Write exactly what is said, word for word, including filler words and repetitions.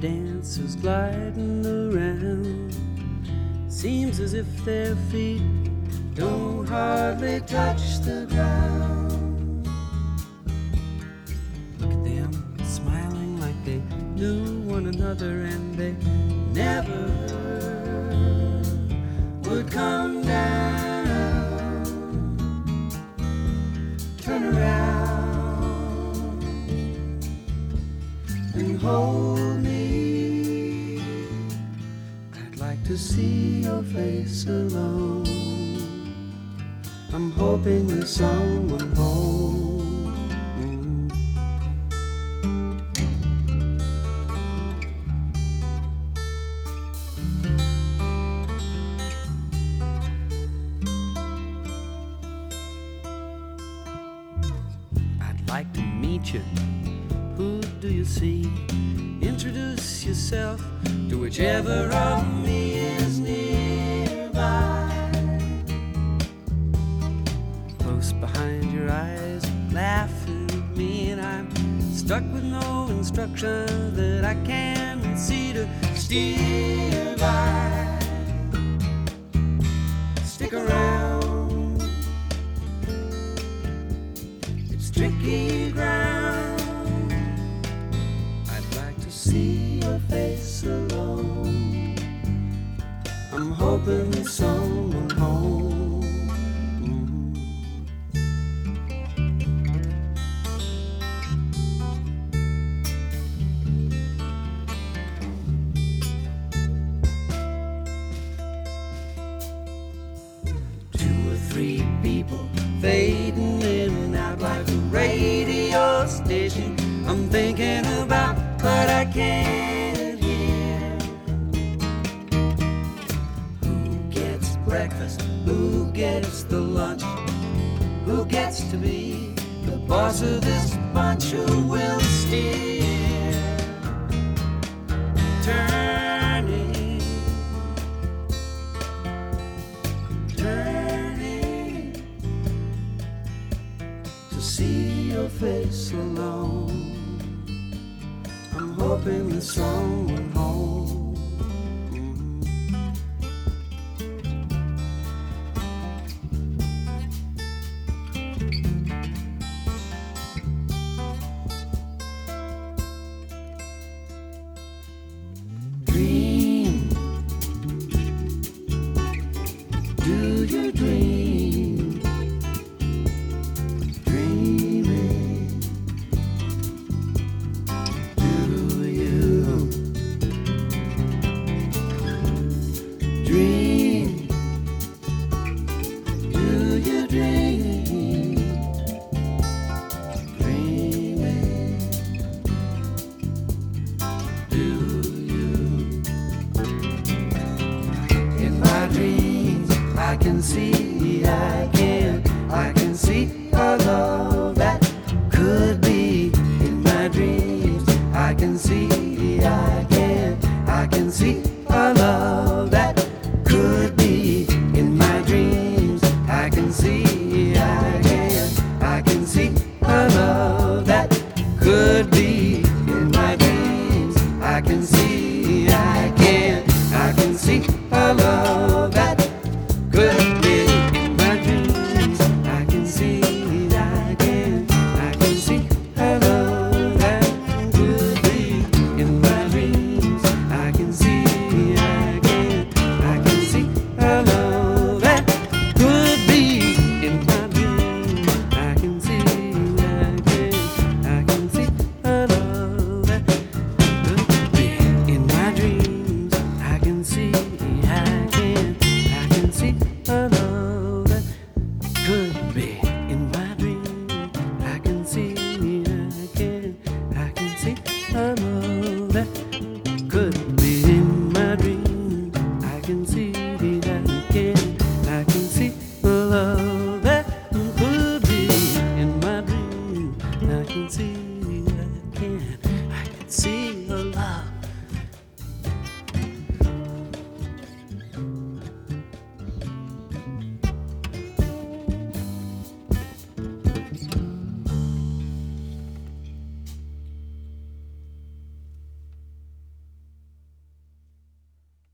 dancers gliding around. Seems as if their feet don't hardly touch the ground. Look at them smiling like they knew one another, and they never would come down. Turn around and hold me. I'd like to see your face alone. I'm hoping there's someone home. I'd like to meet you. Who do you see? Introduce yourself to whichever of me is nearby. Close behind your eyes, laughing at me, and I'm stuck with no instruction that I can see to steer by. Stick around, it's tricky ground. I'd like to see your face alone. I'm hoping there's someone home. Three people fading in and out like a radio station. I'm thinking about but I can't hear. Who gets breakfast? Who gets the lunch? Who gets to be the boss of this bunch? Who will steer? Turning, turning to see your face alone. I'm hoping there's someone home. Dream, do you dream? Dreaming, do you dream? Do you dream? Dreaming, do you? In my dreams I can see I can